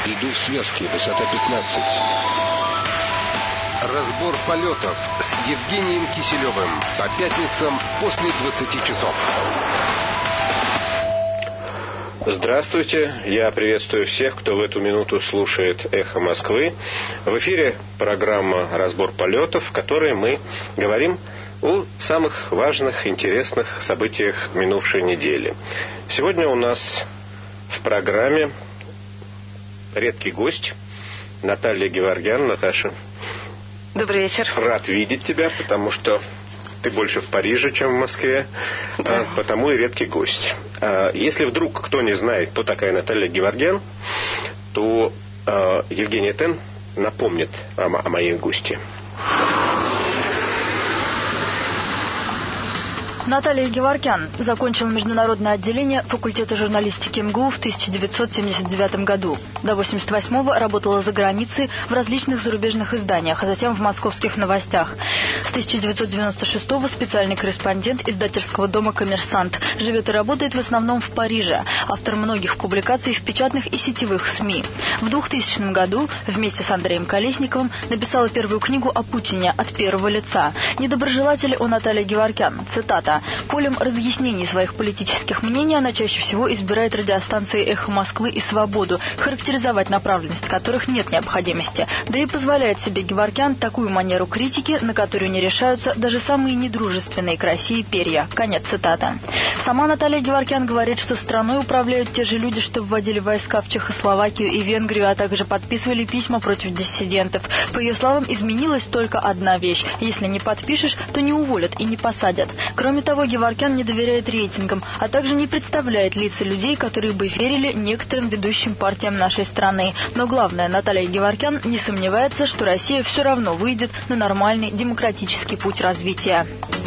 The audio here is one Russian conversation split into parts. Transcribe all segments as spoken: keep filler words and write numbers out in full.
Иду в связке, высота пятнадцать. Разбор полетов с Евгением Киселевым по пятницам после двадцати часов. Здравствуйте, я приветствую всех, кто в эту минуту слушает «Эхо Москвы». В эфире программа «Разбор полетов», в которой мы говорим о самых важных, интересных событиях минувшей недели. Сегодня у нас в программе редкий гость Наталья Геворгян. Наташа, добрый вечер. Рад видеть тебя, потому что ты больше в Париже, чем в Москве, да. а, потому и редкий гость. А, если вдруг кто не знает, кто такая Наталья Геворгян, то а, Евгений Тен напомнит о, о моей гости. Наталья Геворгян закончила международное отделение факультета журналистики эм гэ у в тысяча девятьсот семьдесят девятом году. До восемьдесят восьмого работала за границей в различных зарубежных изданиях, а затем в московских новостях. С тысяча девятьсот девяносто шестого специальный корреспондент издательского дома «Коммерсант». Живет и работает в основном в Париже. Автор многих публикаций в печатных и сетевых СМИ. В двухтысячном году вместе с Андреем Колесниковым написала первую книгу о Путине от первого лица. Недоброжелатели у Натальи Геворгян. Цитата. Полем разъяснений своих политических мнений она чаще всего избирает радиостанции «Эхо Москвы» и «Свободу», характеризовать направленность которых нет необходимости. Да и позволяет себе Геворгян такую манеру критики, на которую не решаются даже самые недружественные к России перья. Конец цитаты. Сама Наталья Геворгян говорит, что страной управляют те же люди, что вводили войска в Чехословакию и Венгрию, а также подписывали письма против диссидентов. По ее словам, изменилась только одна вещь. Если не подпишешь, то не уволят и не посадят. Кроме того, Геворгян не доверяет рейтингам, а также не представляет лица людей, которые бы верили некоторым ведущим партиям нашей страны. Но главное, Наталья Геворгян не сомневается, что Россия все равно выйдет на нормальный демократический путь развития.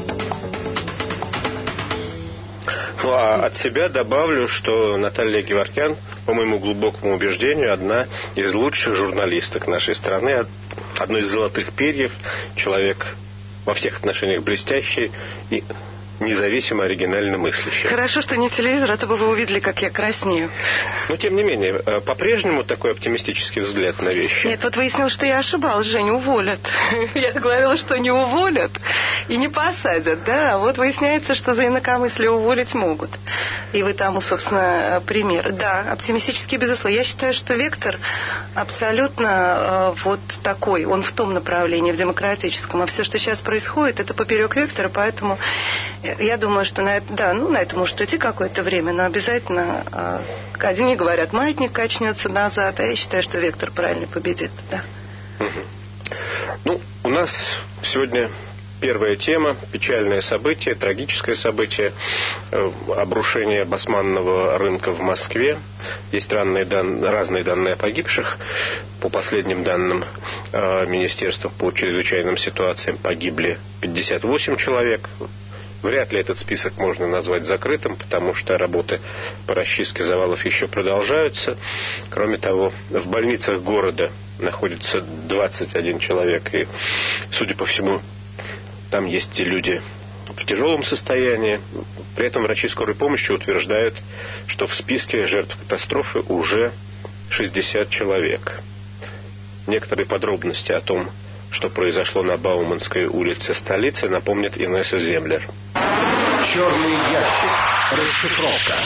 Ну, а от себя добавлю, что Наталья Геворгян, по моему глубокому убеждению, одна из лучших журналисток нашей страны, одно из золотых перьев, человек во всех отношениях блестящий и независимо оригинально мыслящий. Хорошо, что не телевизор, а то бы вы увидели, как я краснею. Но, тем не менее, по-прежнему такой оптимистический взгляд на вещи. Нет, вот выяснилось, что я ошибалась, Женя, уволят. Я говорила, что не уволят и не посадят, да. А вот выясняется, что за инакомыслие уволить могут. И вы тому, собственно, пример. Да, оптимистический, безусловно. Я считаю, что вектор абсолютно э, вот такой. Он в том направлении, в демократическом. А все, что сейчас происходит, это поперек вектора, поэтому я думаю, что на это, да, ну, на это может уйти какое-то время, но обязательно, э, одни говорят, маятник качнется назад, а я считаю, что вектор правильно победит, да. Угу. Ну, у нас сегодня первая тема, печальное событие, трагическое событие, э, обрушение басманного рынка в Москве. Есть разные данные, разные данные о погибших. По последним данным э, Министерства по чрезвычайным ситуациям погибли пятьдесят восемь человек. Вряд ли этот список можно назвать закрытым, потому что работы по расчистке завалов еще продолжаются. Кроме того, в больницах города находится двадцать один человек, и, судя по всему, там есть и люди в тяжелом состоянии. При этом врачи скорой помощи утверждают, что в списке жертв катастрофы уже шестьдесят человек. Некоторые подробности о том, что произошло на Бауманской улице столицы, напомнит Инесса Землер. Черный ящик. Расшифровка.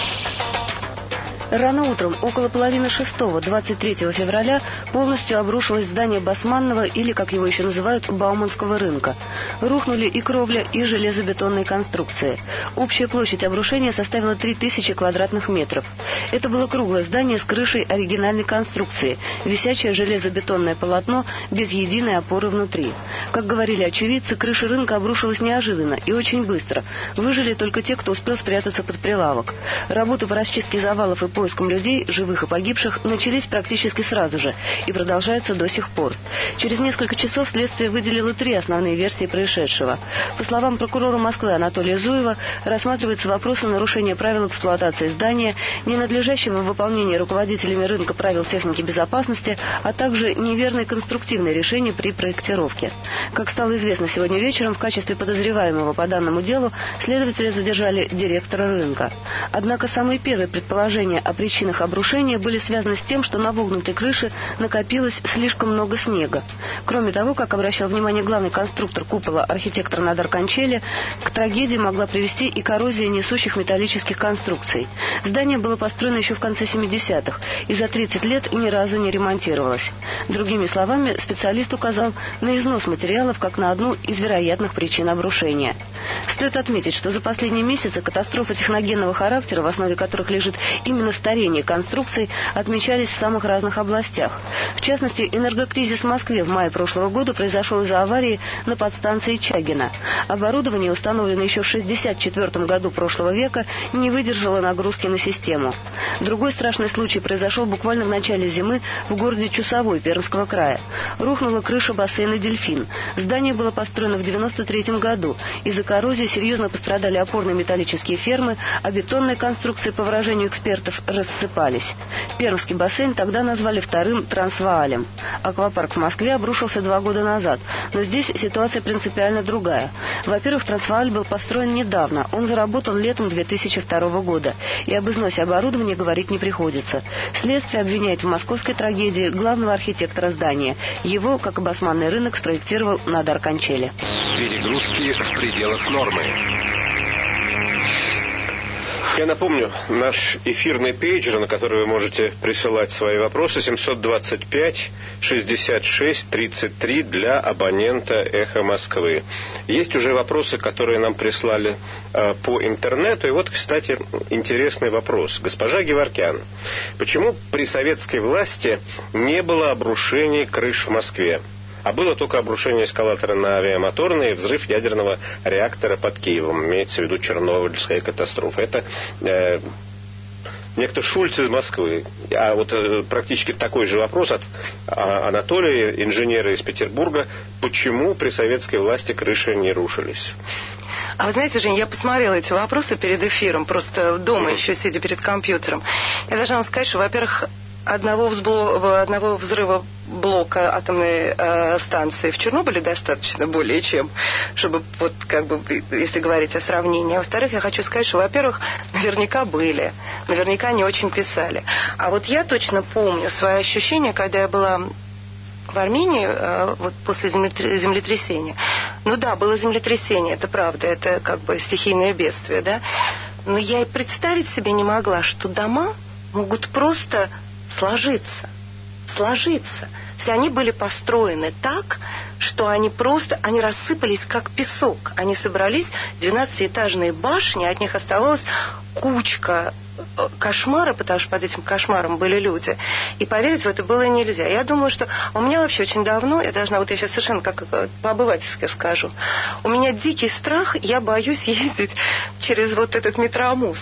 Рано утром, около половины шестого, двадцать третьего февраля, полностью обрушилось здание Басманного, или, как его еще называют, Бауманского рынка. Рухнули и кровля, и железобетонные конструкции. Общая площадь обрушения составила три тысячи квадратных метров. Это было круглое здание с крышей оригинальной конструкции, висячее железобетонное полотно без единой опоры внутри. Как говорили очевидцы, крыша рынка обрушилась неожиданно и очень быстро. Выжили только те, кто успел спрятаться под прилавок. Работы по расчистке завалов и поиском людей, живых и погибших, начались практически сразу же и продолжаются до сих пор. Через несколько часов следствие выделило три основные версии происшедшего. По словам прокурора Москвы Анатолия Зуева, рассматривается вопрос о нарушении правил эксплуатации здания, ненадлежащего выполнения руководителями рынка правил техники безопасности, а также неверное конструктивное решение при проектировке. Как стало известно сегодня вечером, в качестве подозреваемого по данному делу следователи задержали директора рынка. Однако самые первые предположения о причинах обрушения были связаны с тем, что на вогнутой крыше накопилось слишком много снега. Кроме того, как обращал внимание главный конструктор купола архитектор Надар Канчели, к трагедии могла привести и коррозия несущих металлических конструкций. Здание было построено еще в конце семидесятых и за тридцать лет ни разу не ремонтировалось. Другими словами, специалист указал на износ материалов как на одну из вероятных причин обрушения. Стоит отметить, что за последние месяцы катастрофы техногенного характера, в основе которых лежит именно старение конструкций, отмечались в самых разных областях. В частности, энергокризис в Москве в мае прошлого года произошел из-за аварии на подстанции Чагина. Оборудование, установленное еще в шестьдесят четвёртом году прошлого века, не выдержало нагрузки на систему. Другой страшный случай произошел буквально в начале зимы в городе Чусовой Пермского края. Рухнула крыша бассейна «Дельфин». Здание было построено в девяносто третьем году. Из-за коррозии серьезно пострадали опорные металлические фермы, а бетонные конструкции, по выражению экспертов, рассыпались. Пермский бассейн тогда назвали вторым Трансваалем. Аквапарк в Москве обрушился два года назад, но здесь ситуация принципиально другая. Во-первых, Трансвааль был построен недавно, он заработал летом две тысячи второго года, и об износе оборудования говорить не приходится. Следствие обвиняет в московской трагедии главного архитектора здания. Его, как и басманный рынок, спроектировал Надар Канчели. Перегрузки в пределах нормы. Я напомню, наш эфирный пейджер, на который вы можете присылать свои вопросы, семьсот двадцать пять шестьдесят шесть тридцать три для абонента «Эхо Москвы». Есть уже вопросы, которые нам прислали э, по интернету. И вот, кстати, интересный вопрос. Госпожа Геворкян, почему при советской власти не было обрушений крыш в Москве? А было только обрушение эскалатора на авиамоторный и взрыв ядерного реактора под Киевом. Имеется в виду Чернобыльская катастрофа. Это э, некто Шульц из Москвы. А вот э, практически такой же вопрос от а, Анатолия, инженера из Петербурга. Почему при советской власти крыши не рушились? А вы знаете, Жень, я посмотрела эти вопросы перед эфиром, просто дома еще сидя перед компьютером. Я должна вам сказать, что, во-первых, Одного, взбло... одного взрыва блока атомной э, станции в Чернобыле достаточно более чем, чтобы, вот, как бы, если говорить о сравнении. Во-вторых, я хочу сказать, что, во-первых, наверняка были, наверняка не очень писали. А вот я точно помню свои ощущения, когда я была в Армении, э, вот после землетрясения. Ну да, было землетрясение, это правда, это как бы стихийное бедствие, да. Но я и представить себе не могла, что дома могут просто сложиться, сложиться. Если они были построены так, что они просто, они рассыпались как песок. Они собрались, двенадцатиэтажные башни, от них оставалась кучка кошмара, потому что под этим кошмаром были люди. И поверить в это было нельзя. Я думаю, что у меня вообще очень давно, я должна, вот я сейчас совершенно как по-обывательски скажу, у меня дикий страх, я боюсь ездить через вот этот метромост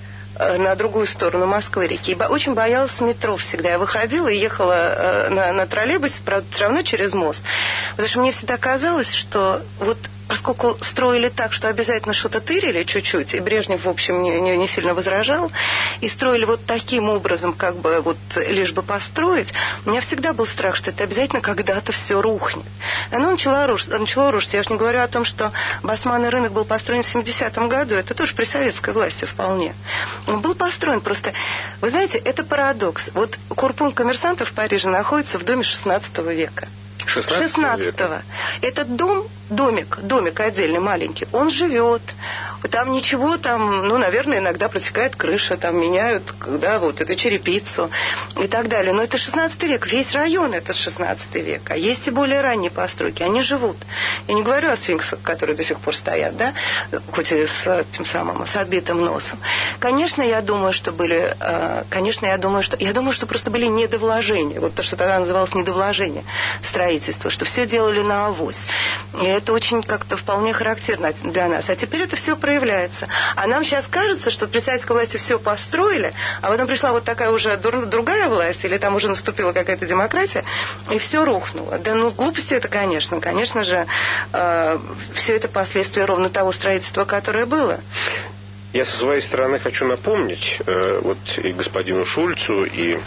на другую сторону Москвы-реки. И очень боялась метро всегда. Я выходила и ехала на, на троллейбусе, правда, все равно через мост. Потому что мне всегда казалось, что вот поскольку строили так, что обязательно что-то тырили чуть-чуть, и Брежнев, в общем, не, не, не сильно возражал, и строили вот таким образом, как бы вот лишь бы построить, у меня всегда был страх, что это обязательно когда-то все рухнет. Оно начало рушить, начало рушить. Я уж не говорю о том, что басманный рынок был построен в семидесятом году, это тоже при советской власти вполне. Он был построен просто... Вы знаете, это парадокс. Вот Курпунг коммерсантов в Париже находится в доме шестнадцатого века. шестнадцатого. Этот дом, домик, домик отдельный, маленький, он живет. Там ничего, там, ну, наверное, иногда протекает крыша, там меняют, да, вот эту черепицу и так далее. Но это шестнадцатый век, весь район это шестнадцатый век. А есть и более ранние постройки, они живут. Я не говорю о сфинксах, которые до сих пор стоят, да, хоть и с тем самым, с отбитым носом. Конечно, я думаю, что были, конечно, я думаю, что, я думаю, что просто были недовложения. Вот то, что тогда называлось недовложение в строительство, что все делали на авось. И это очень как-то вполне характерно для нас. А теперь это все проявляется. А нам сейчас кажется, что при советской власти все построили, а потом пришла вот такая уже другая власть, или там уже наступила какая-то демократия, и все рухнуло. Да ну, глупости это, конечно. Конечно же, э, все это последствия ровно того строительства, которое было. Я со своей стороны хочу напомнить э, вот и господину Шульцу, и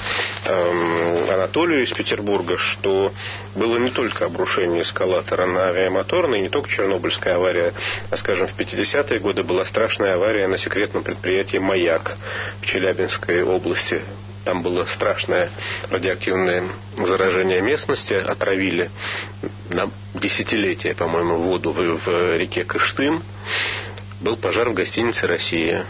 э, Анатолию из Петербурга, что было не только обрушение эскалатора на авиамоторной, не только Чернобыльская авария, а, скажем, в пятидесятые годы была страшная авария на секретном предприятии «Маяк» в Челябинской области. Там было страшное радиоактивное заражение местности, отравили на десятилетия, по-моему, воду в, в реке Кыштым. Был пожар в гостинице «Россия».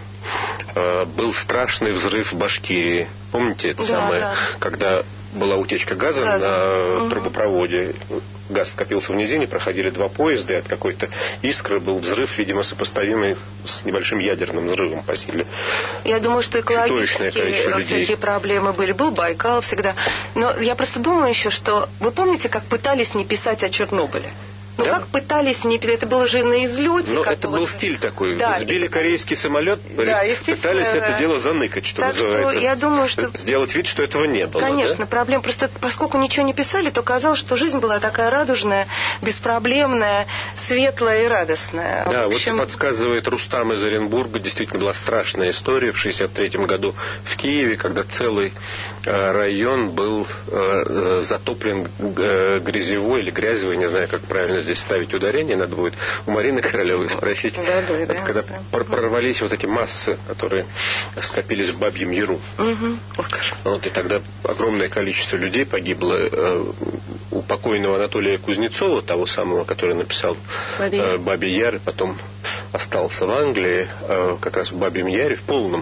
Был страшный взрыв в Башкирии. Помните это да, самое? Да. Когда была утечка газа, газа. на угу. трубопроводе. Газ скопился в низине, проходили два поезда, и от какой-то искры был взрыв, видимо, сопоставимый с небольшим ядерным взрывом по силе. Я думаю, что экологические всякие проблемы были. Был Байкал всегда. Но я просто думаю еще, что... Вы помните, как пытались не писать о Чернобыле? Ну, да? Как пытались не... Это было же на излете. Ну, это был вот... стиль такой. Да. Сбили корейский самолет, да, пытались да. это дело заныкать, что так называется. Что я думаю, что... Сделать вид, что этого не было. Конечно, да? проблем. Просто поскольку ничего не писали, то казалось, что жизнь была такая радужная, беспроблемная, светлая и радостная. Да, в общем... вот подсказывает Рустам из Оренбурга. Действительно была страшная история в шестьдесят третьем году в Киеве, когда целый э, район был э, затоплен э, грязевой или грязевой, не знаю, как правильно здесь ставить ударение, надо будет у Марины Королевой спросить. Да, да, это да, когда да. прорвались вот эти массы, которые скопились в Бабьем Яру. Угу. Вот, и тогда огромное количество людей погибло. У покойного Анатолия Кузнецова, того самого, который написал Бабий, Бабий Яр, и потом остался в Англии, как раз в Бабьем Яре, в полном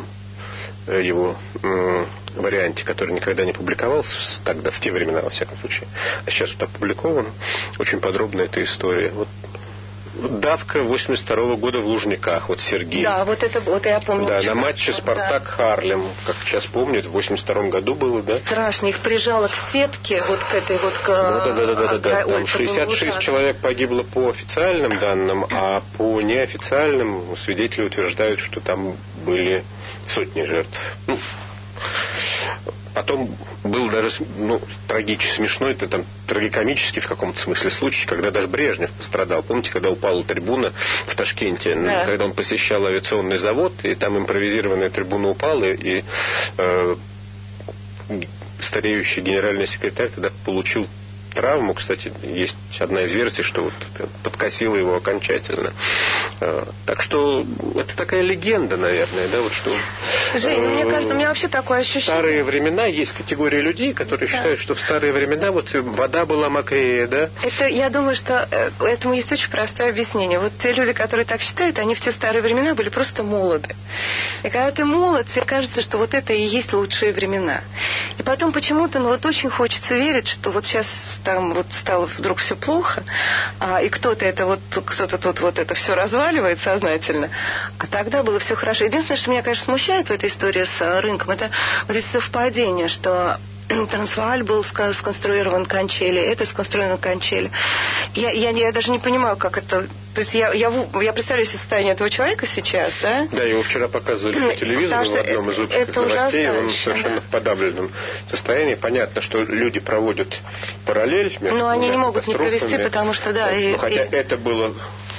его варианте, который никогда не публиковался тогда, в те времена, во всяком случае. А сейчас вот опубликован. Очень подробно эта история. Вот давка восемьдесят второго года в Лужниках. Вот Сергей. Да, вот это вот я помню. Да, на матче «Спартак-Харлем», как сейчас помню, это в восемьдесят втором году было, да? Страшно. Их прижало к сетке, вот к этой вот... К... Ну, да, да, да, да, да. Там шестьдесят шесть человек погибло по официальным данным, а по неофициальным свидетели утверждают, что там были сотни жертв. Ну, потом был даже ну, трагически смешной, это там трагикомический в каком-то смысле случай, когда даже Брежнев пострадал. Помните, когда упала трибуна в Ташкенте, да. когда он посещал авиационный завод, и там импровизированная трибуна упала, и э, стареющий генеральный секретарь тогда получил травму. Кстати, есть одна из версий, что вот подкосило его окончательно. Так что это такая легенда, наверное, да, вот что... Жень, э, мне кажется, у меня вообще такое ощущение. В старые времена есть категория людей, которые да. считают, что в старые времена вот вода была мокрее, да? Это, я думаю, что этому есть очень простое объяснение. Вот те люди, которые так считают, они в те старые времена были просто молоды. И когда ты молод, тебе кажется, что вот это и есть лучшие времена. И потом почему-то, ну вот очень хочется верить, что вот сейчас там вот стало вдруг все плохо, а, и кто-то это вот, кто-то тут вот это все разваливает сознательно, а тогда было все хорошо. Единственное, что меня, конечно, смущает в этой истории с рынком, это вот эти совпадения, что Трансвааль был сконструирован Кончели, это сконструировано Кончели. Я, я, я даже не понимаю, как это... То есть я, я, я представляю себе состояние этого человека сейчас, да? Да, его вчера показывали по телевизору в одном из выпусков новостей, он совершенно да. в подавленном состоянии. Понятно, что люди проводят параллель между Но они не могут не провести, потому что, да... И, ну, хотя и... это было...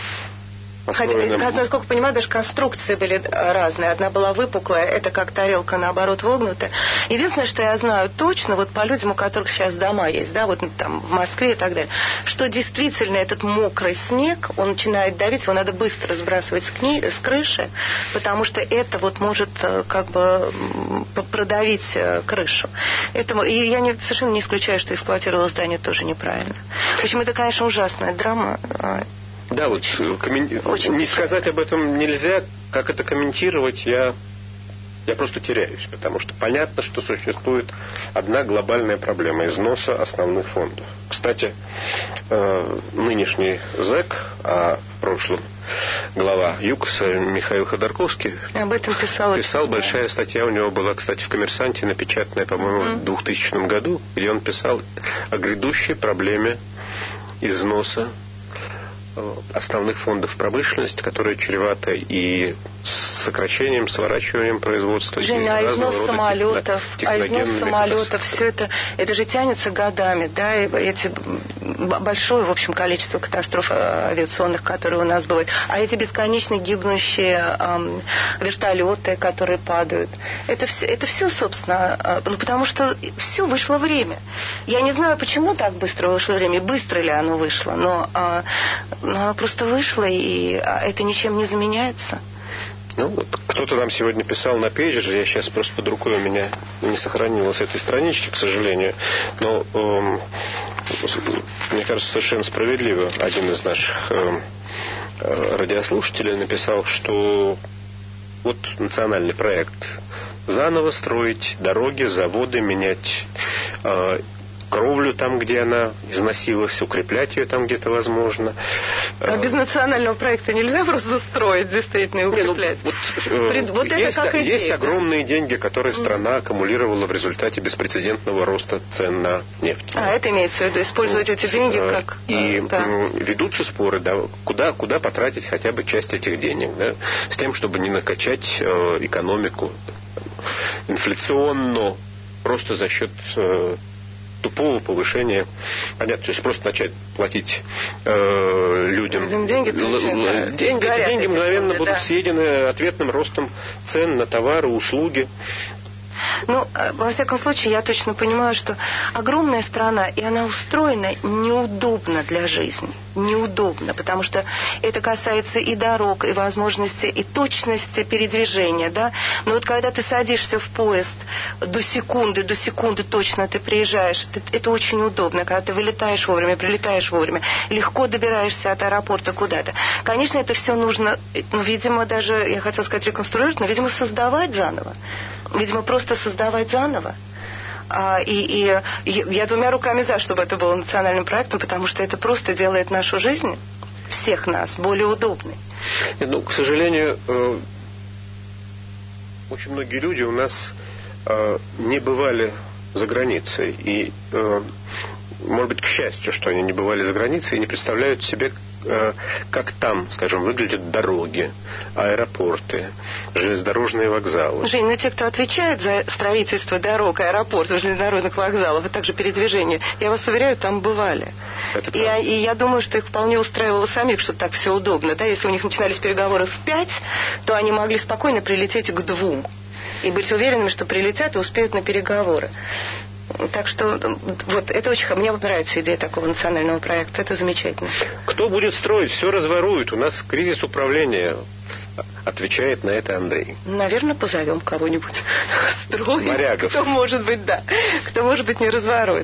Хотя, насколько я понимаю, даже конструкции были разные. Одна была выпуклая, это как тарелка, наоборот, вогнутая. Единственное, что я знаю точно, вот по людям, у которых сейчас дома есть, да, вот там в Москве и так далее, что действительно этот мокрый снег, он начинает давить, его надо быстро сбрасывать с, кни... с крыши, потому что это вот может как бы продавить крышу. Это... И я не, совершенно не исключаю, что эксплуатировало здание тоже неправильно. В общем, это, конечно, ужасная драма. Да, вот коммен... не сказать об этом нельзя, как это комментировать, я, я просто теряюсь, потому что понятно, что существует одна глобальная проблема износа основных фондов. Кстати, э, нынешний зэк, а в прошлом глава ЮКОСа Михаил Ходорковский об этом писал, писал большая статья, у него была, кстати, в «Коммерсанте» напечатанная, по-моему, mm-hmm. в двухтысячном году, где он писал о грядущей проблеме износа основных фондов промышленности, которая чревата и сокращением, сворачиванием производства. Женя, а износ самолетов, а износ самолетов, все это, это же тянется годами, да, и эти большое, в общем, количество катастроф авиационных, которые у нас бывают. А эти бесконечно гибнущие э, вертолеты, которые падают, это все, это все, собственно, э, ну, потому что все, вышло время. Я не знаю, почему так быстро вышло время, быстро ли оно вышло, но э, оно просто вышло, и это ничем не заменяется. Ну, вот кто-то нам сегодня писал на пейджер, я сейчас просто под рукой, у меня не сохранилось этой странички, к сожалению, но э, мне кажется, совершенно справедливо один из наших э, радиослушателей написал, что вот национальный проект: заново строить дороги, заводы, менять э, кровлю там, где она износилась, укреплять ее там, где это возможно. А без национального проекта нельзя просто строить, действительно, и укреплять? Не, ну, вот, Пред, вот есть, это как идея, есть огромные деньги, которые страна аккумулировала в результате беспрецедентного роста цен на нефть. А, это имеется в виду, использовать вот. эти деньги как... И да. ведутся споры, да, куда, куда потратить хотя бы часть этих денег, да, с тем, чтобы не накачать э, экономику инфляционно, просто за счет... Э, тупого повышения, понятно, то есть просто начать платить э, людям. Людям деньги, л- л- деньги, горят, деньги мгновенно люди, будут да. съедены ответным ростом цен на товары, услуги. Ну, во всяком случае, я точно понимаю, что огромная страна, и она устроена неудобно для жизни. Неудобно, потому что это касается и дорог, и возможности, и точности передвижения, да. Но вот когда ты садишься в поезд до секунды, до секунды точно ты приезжаешь, ты, это очень удобно, когда ты вылетаешь вовремя, прилетаешь вовремя, легко добираешься от аэропорта куда-то. Конечно, это все нужно, ну, видимо, даже, я хотела сказать, реконструировать, но, видимо, создавать заново. Видимо, просто создавать заново. А, и, и я двумя руками за, чтобы это было национальным проектом, потому что это просто делает нашу жизнь, всех нас, более удобной. Ну, к сожалению, очень многие люди у нас не бывали за границей. И, может быть, к счастью, что они не бывали за границей и не представляют себе, как там, скажем, выглядят дороги, аэропорты, железнодорожные вокзалы. Жень, ну те, кто отвечает за строительство дорог, аэропортов, железнодорожных вокзалов, и также передвижение, я вас уверяю, там бывали. Это и, я, и я думаю, что их вполне устраивало самих, что так все удобно. Да? Если у них начинались переговоры в пять, то они могли спокойно прилететь к двум. И быть уверенными, что прилетят и успеют на переговоры. Так что вот это очень... Мне нравится идея такого национального проекта. Это замечательно. Кто будет строить? Все разворует. У нас кризис управления. Отвечает на это Андрей. Наверное, позовем кого-нибудь строить. Морягов. Кто, может быть, да. Кто, может быть, не разворует.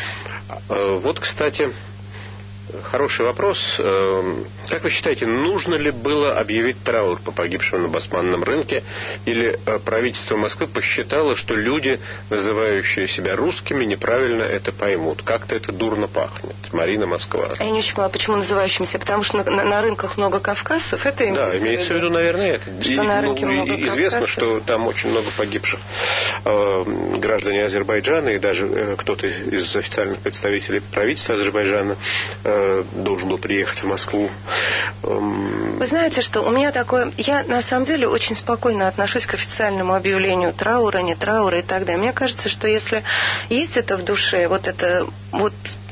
Вот, кстати, хороший вопрос. Как вы считаете, нужно ли было объявить траур по погибшим на Басманном рынке? Или правительство Москвы посчитало, что люди, называющие себя русскими, неправильно это поймут? Как-то это дурно пахнет. Марина, Москва. Я не очень поняла, почему называющимися. Потому что на, на рынках много кавказцев. Это имеется Да, имеется в виду, наверное, это. Что и, на рынке ну, много известно, кавказцев. что там очень много погибших э, граждане Азербайджана, и даже э, кто-то из официальных представителей правительства Азербайджана э, должен был приехать в Москву. Вы знаете, что у меня такое... Я, на самом деле, очень спокойно отношусь к официальному объявлению траура, не траура и так далее. Мне кажется, что если есть это в душе, вот это... вот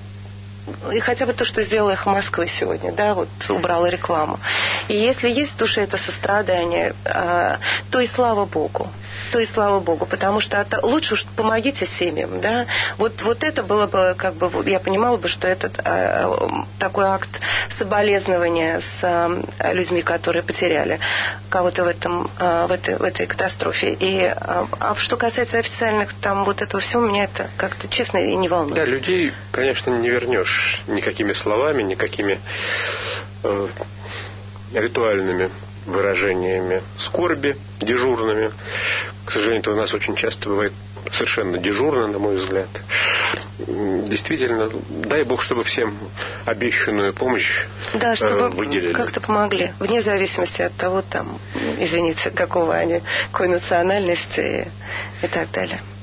и хотя бы то, что сделала «Эхо Москвы» сегодня, да, вот убрала рекламу. И если есть в душе это сострадание, то и слава Богу. То и слава Богу, потому что это, лучше уж помогите семьям, да. Вот, вот это было бы, как бы, я понимала бы, что это э, такой акт соболезнования с э, людьми, которые потеряли кого-то в, этом, э, в, этой, в этой катастрофе. И, э, а что касается официальных, там вот этого всего, меня это как-то, честно, и не волнует. Да, людей, конечно, не вернешь никакими словами, никакими э, ритуальными выражениями скорби, дежурными. К сожалению, это у нас очень часто бывает совершенно дежурно, на мой взгляд. Действительно, дай Бог, чтобы всем обещанную помощь да, чтобы выделили. Как-то помогли, вне зависимости от того, там, извините, какого они, какой национальности и, и так далее.